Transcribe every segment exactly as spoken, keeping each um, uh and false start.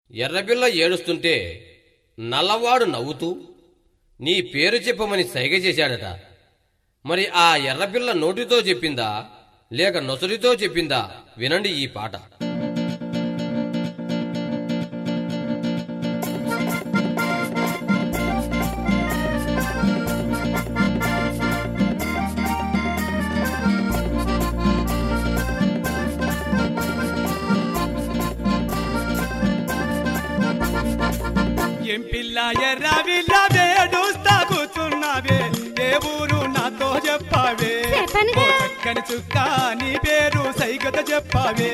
ఎర్రపిల్ల ఏడుస్తుంటే నల్లవాడు నవ్వుతూ నీ పేరు చెప్పమని సైగ చేశాడట. మరి ఆ ఎర్రపిల్ల నోటితో చెప్పిందా లేక నొసరితో చెప్పిందా? వినండి ఈ పాట. ఏం పిల్ల ఎర్రవిల్ల వేడుస్తా కూర్చున్నావే, ఏ ఊరు నాతో చెప్పావే, చక్కని చుక్క నీ పేరు సైగత చెప్పావే.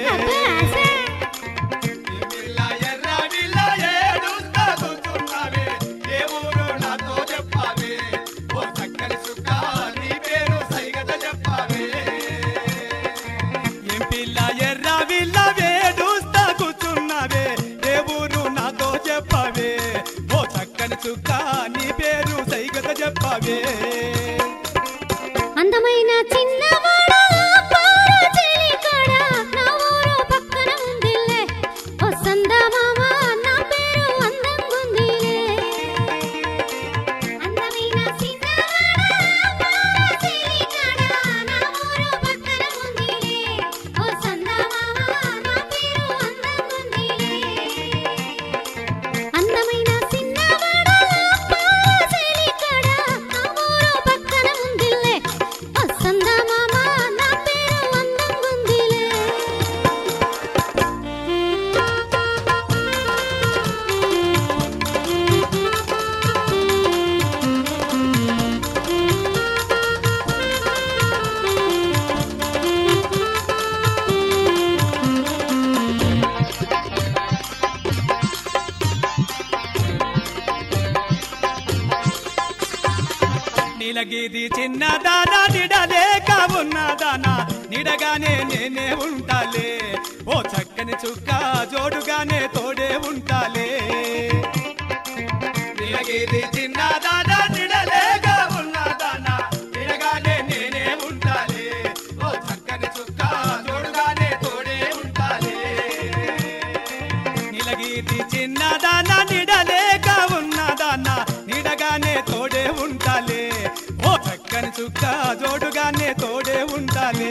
నీ పేరు సైగత చెప్పావే. అందమైన చిన్నవాడ చెలికాడ నా ఊరు పక్కన ఉందిలే, ఓ సందమామ నా పేరు అందంగుందిలే. అందమైన చిన్నవాడ చెలికాడ నా ఊరు పక్కన ఉందిలే, ఓ సందమామ నా పేరు అందంగుందిలే. అందమైన నీలగీది చిన్నదానా నిడలేక ఉన్నదానా, నిడగానే నేనే ఉంటాలే, ఓ చక్కని చుక్క జోడుగానే తోడే ఉంటాలే. నీలగీది చిన్నదానా నిడలేక ఉన్నదానా, నిడగానే నేనే ఉంటాలే, ఓ చక్కని చుక్క జోడుగానే తోడే ఉంటాలే. నీలగీది చిన్నదానా నిడలేక ఉన్నదానా, నిడగానే తోడే ఉంటాలే, ఓ చక్కని చుక్క జోడుగానే తోడే ఉంటాలే.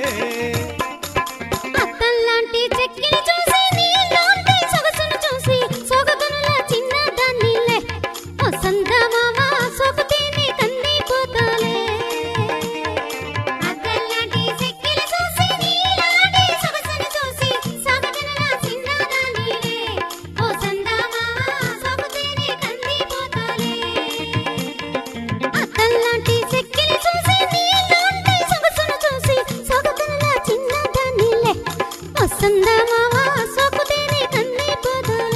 అత్తల్లాంటి చెక్కిని చూసి నీలాంటి సొగసును చూసి సొగతునుల చిన్నదాన్నిలే, ఓ సందమామ సొగతిని కందిపోతాలే. అత్తల్లాంటి చెక్కిని చూసి నీలాంటి సొగసును చూసి సొగతునుల చిన్నదాన్నిలే, ఓ సందమామ సొగతిని కందిపోతాలే. అత్తల్లాంటి చెక్కిని చూసి నీలాంటి సొగసును చూసి సొగతునుల చిన్నదాన్నిలే, ఓ సందమామ సొగతిని కందిపోతాలే.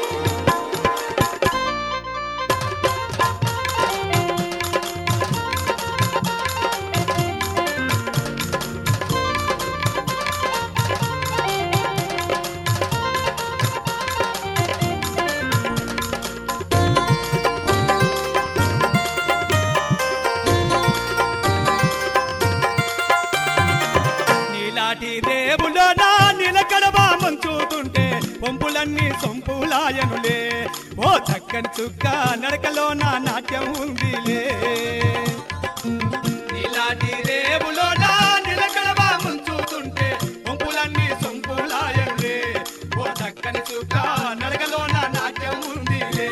నీలాటి రేవులో నా నిలకడవా మంచుతుంటే పొంపులన్నీ సొంపులాయనులే, ఓ చక్కని చుక్క నడకలో నా నాట్యం ఉందిలే. నీలాటి రేవులో నా నిలకడవా మంచుతుంటే పొంపులన్నీ సొంపులాయనులే, ఓ చక్కని చుక్క నడకలో నా నాట్యం ఉందిలే.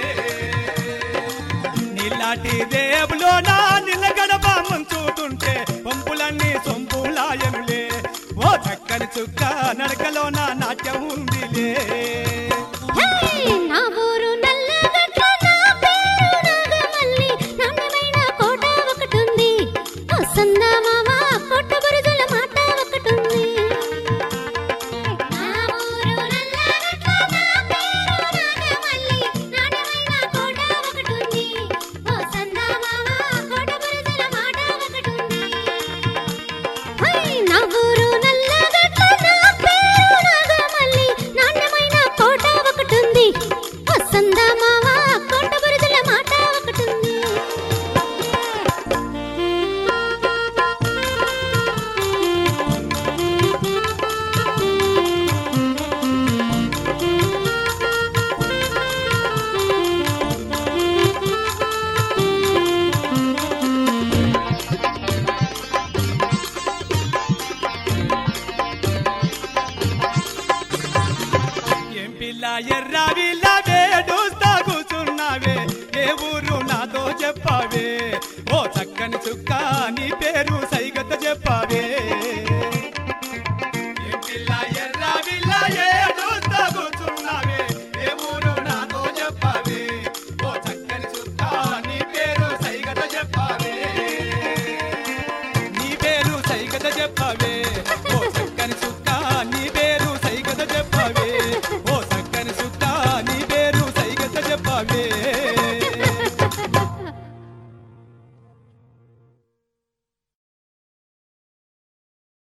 నీలాటి రేవులో నా నిలకడవా మంచుతుంటే పొంపులన్నీ సొంపులాయనులే, ఓ చక్కని చుక్క నడకలో నా నాట్యం ఉందిలే. నా ఊరు నల్లగట్ల నా పేరు నాగమల్లి, నాణ్యమైన కోట ఒకటుంది, ఓ సందమామ కోట బురుజుల మాట ఒకటుంది. నా ఊరు నల్లగట్ల నా పేరు నాగమల్లి, నాణ్యమైన కోట ఒకటుంది, ఓ సందమామ కోట బురుజుల మాట ఒకటుంది. నా ఊరు నల్లగట్ల నా పేరు నాగమల్లి, నాణ్యమైన పిల్ల ఎర్ర వీళ్ళ వేడుస్తా కూర్చున్నావే ఏ ఊరు నాతో చెప్పావే ఓ చక్కని చుక్క నీ పేరు